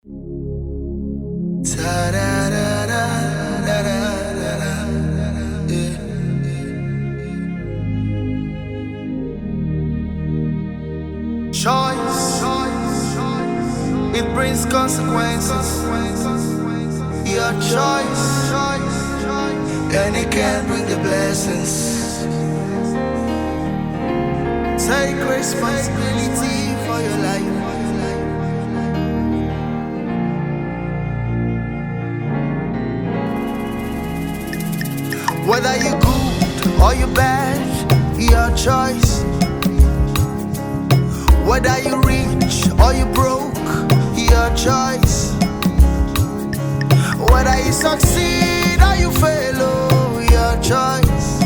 Choice, it brings consequences. Your choice, and it can bring the blessings. Take responsibility for your life. Whether you good or you bad, your choice. Whether you rich or you broke, your choice. Whether you succeed or you fail, oh, your choice.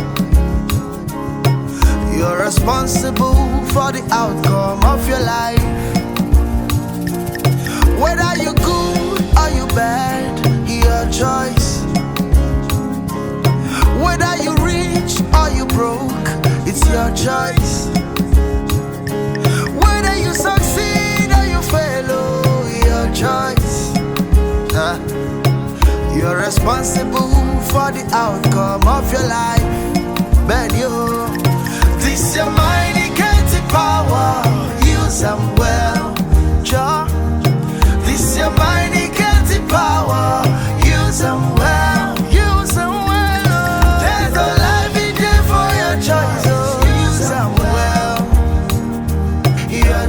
You're responsible for the outcome of your life. Whether you good or you bad, your choice. Whether you rich or you broke, it's your choice. Whether you succeed or you fail, oh, your choice. You're responsible for the outcome of your life. Man, you, this your mind, it gets the power. Use them well, Jah. This your mind, it gets the power. Use them well, use them well. There's no life in there for your choice. Oh, use them well, your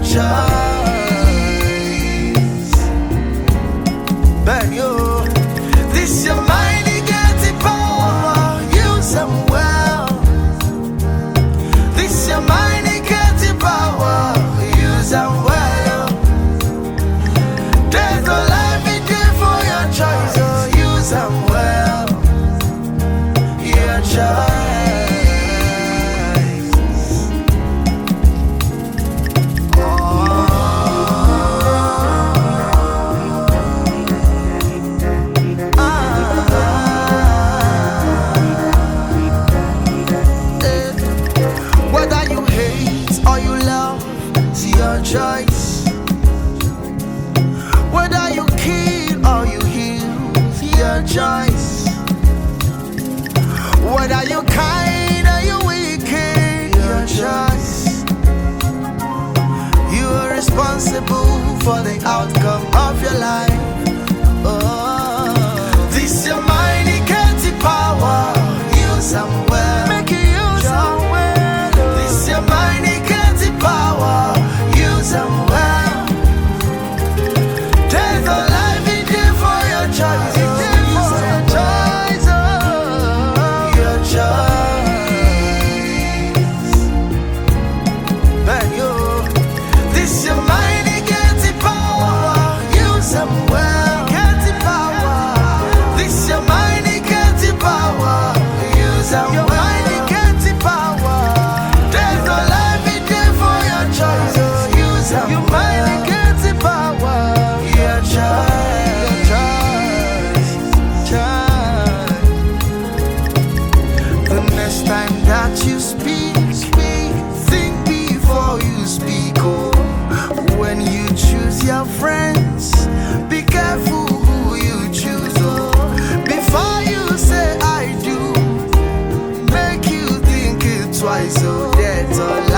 choice. Man, you, this your mind, it gets the power. Use them well. This your mind, it gets the power. Use them well. There's no life in there for your choice. Oh, use them well. Your choice. Whether you hate or you love, it's your choice. Whether you kill or you heal, it's your choice. Whether you kind or you wicked, your choice. You are responsible for the outcome of your life. Oh, this your mind, it gets the power. Use them well. Make you use them well. This your mind, it gets the power. Use them well. There's no life in there for your choice. Use your choice. Oh, your choice. Man, you, this your mind, it gets the power. Use them well. Get the power. This your mind, it gets the power. Use them well. Your mind, it gets the power. There's no life in there for your choice. Oh, use them. Your mind, it gets the power. Your choice. Choice. The next time that you speak, think before you speak. Oh, when you choose your friends, be careful who you choose. Oh, before you say I do, make you think it twice. Oh, that's all.